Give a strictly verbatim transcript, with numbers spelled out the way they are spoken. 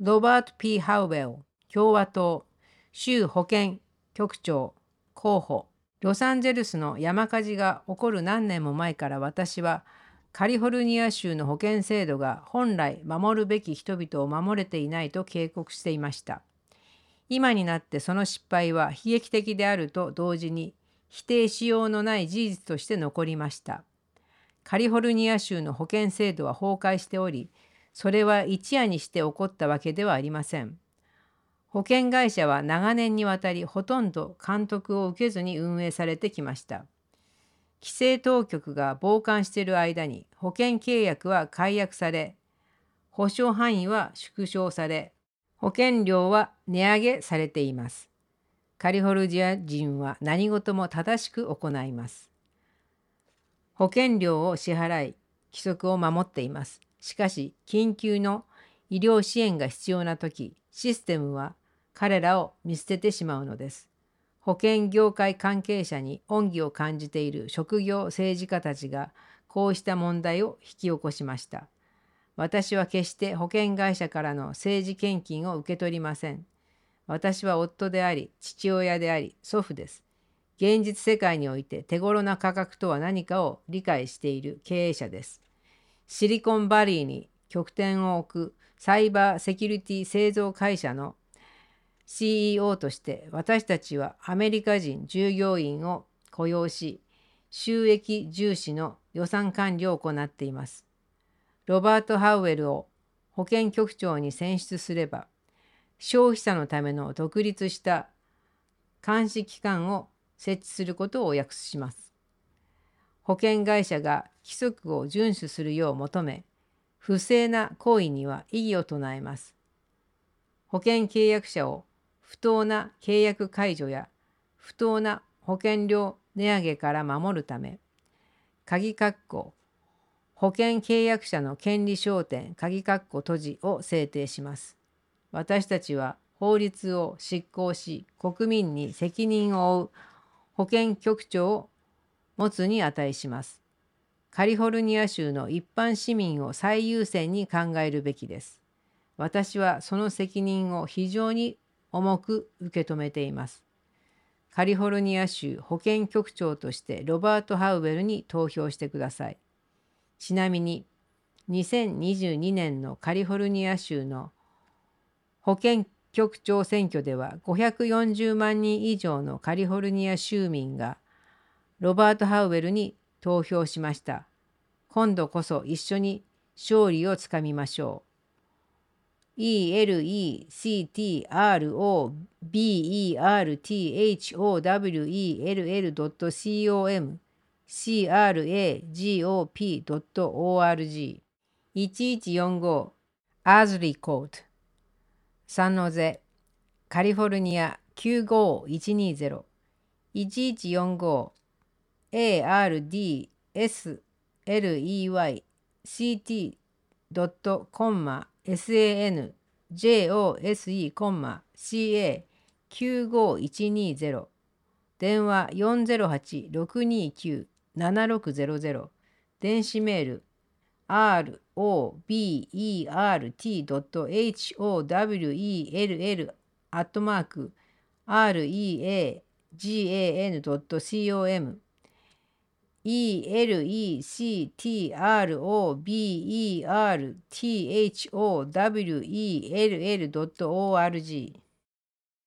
ロバート・ P. ハウェル、共和党、州保健局長候補。ロサンゼルスの山火事が起こる何年も前から私は、カリフォルニア州の保健制度が本来守るべき人々を守れていないと警告していました。今になってその失敗は悲劇的であると同時に否定しようのない事実として残りました。カリフォルニア州の保健制度は崩壊しており、それは一夜にして起こったわけではありません。保険会社は長年にわたりほとんど監督を受けずに運営されてきました。規制当局が傍観している間に保険契約は解約され、保証範囲は縮小され、保険料は値上げされています。カリフォルニア人は何事も正しく行います。保険料を支払い、規則を守っています。しかし、緊急の医療支援が必要なとき、システムは彼らを見捨ててしまうのです。保険業界関係者に恩義を感じている職業政治家たちがこうした問題を引き起こしました。私は決して保険会社からの政治献金を受け取りません。私は夫であり、父親であり、祖父です。現実世界において手頃な価格とは何かを理解している経営者です。シリコンバリーに拠点を置くサイバーセキュリティ製造会社の シーイーオー として私たちはアメリカ人従業員を雇用し、収益重視の予算管理を行っています。ロバート・ハウエルを保健局長に選出すれば、消費者のための独立した監視機関を設置することを約束します。保険会社が規則を遵守するよう求め、不正な行為には異議を唱えます。保険契約者を不当な契約解除や不当な保険料値上げから守るため、鍵括弧保険契約者の権利焦点鍵括弧閉じを制定します。私たちは法律を執行し、国民に責任を負う保険局長を持つに値します。カリフォルニア州の一般市民を最優先に考えるべきです。私はその責任を非常に重く受け止めています。カリフォルニア州保健局長としてロバート・ハウエルに投票してください。ちなみに、にせんにじゅうにねんのカリフォルニア州の保健局長選挙ではごひゃくよんじゅうまんにん以上のカリフォルニア州民がロバート・ハウエルに投票しました。今度こそ一緒に勝利をつかみましょう。イーエルイーシーティーアールオービーイーアールティーエイチオーダブリューイーエルエルドットコム シーアールエージーオーピードットオーアールジー いちいちよんご アズリーコートサンノゼカリフォルニアきゅうごいちにゼロ いちいちよんご エーアールディーエスエルイーワイシーティードットコムサンジョセコンマ シーエーきゅうごいちにゼロ 電話 よんゼロはち ろくにきゅう ななろくゼロゼロ 電子メール アールオービーイーアールティードットエイチオーダブリューイーエルエル アットマーク アールイーエージーエーエヌドットコム イーエルイーシーティーアールオービーイーアールティーエイチオーダブリューイーエルエルドットオーアールジー